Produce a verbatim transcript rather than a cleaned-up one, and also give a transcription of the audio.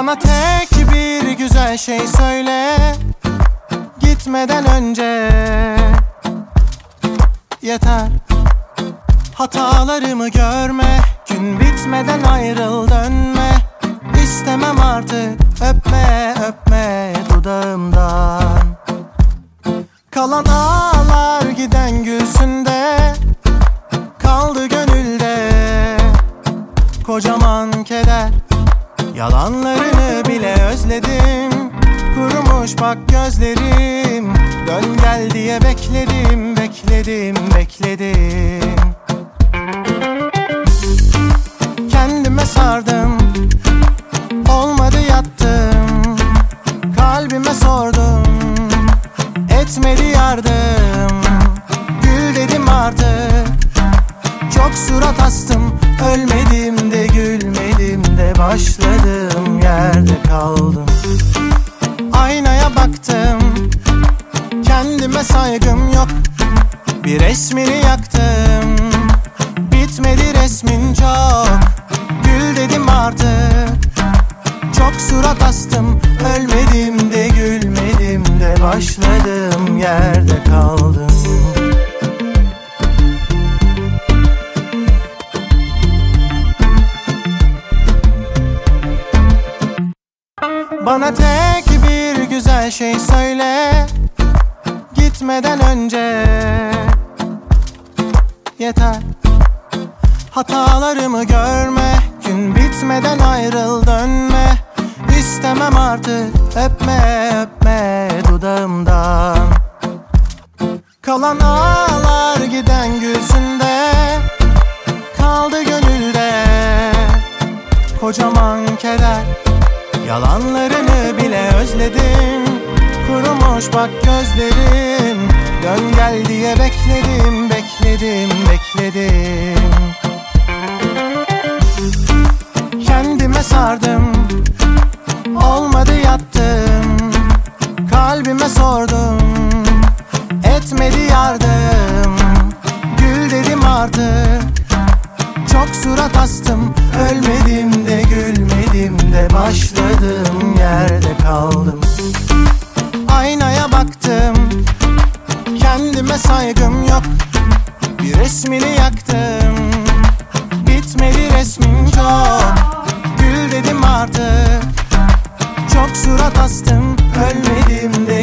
Bana tek bir güzel şey söyle gitmeden önce. Yeter hatalarımı görme, gün bitmeden ayrıl dönme. İstemem artık öpme öpme dudağımdan. Kalan ağlar giden gülsünde, kaldı gönülde kocaman keder. Yalanlarını bile özledim, kurumuş bak gözlerim. Dön gel diye bekledim, bekledim, bekledim. Kendime sardım, olmadı yattım. Kalbime sordum, etmedi yardım. Gül dedim artık, çok surat astım. Ölmedim de gülmedim de, başladım yerde kaldım. Aynaya baktım, kendime saygım yok. Bir resmini yaktım, bitmedi resmin çok. Gül dedim artık, çok surat astım. Ölmedim de gülmedim de, başladım yerde kaldım. Bana tek bir güzel şey söyle gitmeden önce. Yeter hatalarımı görme, gün bitmeden ayrıl dönme. İstemem artık öpme öpme dudağımdan. Kalan ağlar giden gülsünde, kaldı gönülde kocaman keder. Yalanlarını bile özledim, kurumuş bak gözlerim. Dön gel diye bekledim, bekledim, bekledim. Kendime sardım, olmadı yattım. Kalbime sordum, etmedi yardım. Gül dedim artık, çok surat astım. Ölmedim de gülmedim de, başladım yerde kaldım. Aynaya baktım, kendime saygım yok. Bir resmini yaktım, bitmedi resmin çok. Gül dedim artık, çok surat astım. Ölmedim de